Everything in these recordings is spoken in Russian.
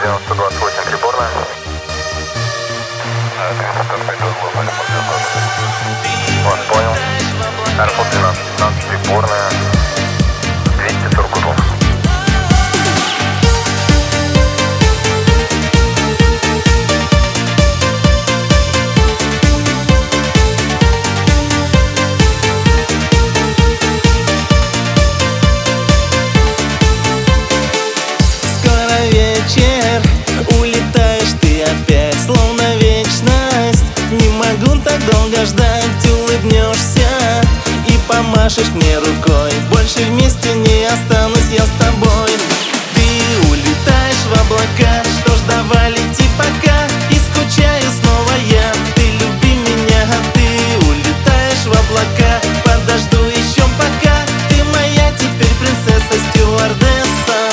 Аэрофлот 128 приборная. 245 Вас понял. Аэрофлот 12 приборная. 240 узлов. Улетаешь ты опять, словно вечность. Не могу так долго ждать, улыбнешься и помашешь мне рукой. Больше вместе не останусь я с тобой. Ты улетаешь в облака, что ж давай лети пока. И скучаю снова я, ты люби меня, а ты улетаешь в облака. Подожду еще пока, ты моя теперь принцесса-стюардесса.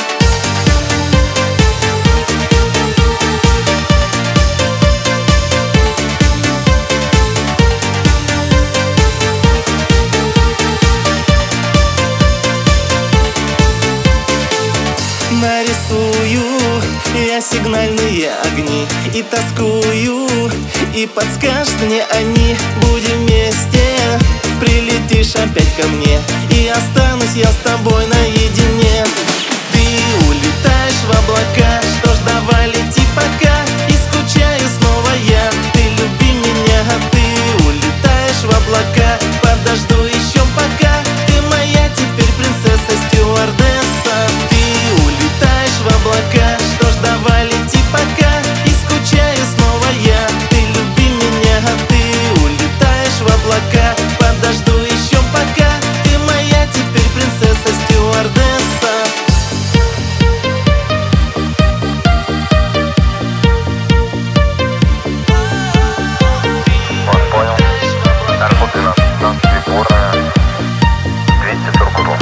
Нарисую я сигнальные огни и тоскую, и подскажешь мне они. Будем вместе, прилетишь опять ко мне, и останусь я с тобой наедине. Ты улетаешь в облака, что ж давай лети пока. И скучаю снова я, ты люби меня, а ты улетаешь в облака. Подожду еще пока, ты моя теперь принцесса-стюардесса. В облака, что ж давай лети пока. И скучаю снова я, ты люби меня, а ты улетаешь в облака. Подожду еще пока, ты моя теперь принцесса-стюардесса. Вас понял. Аэрофлот 12 приборная. 240 узлов.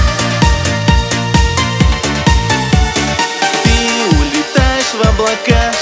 В облака,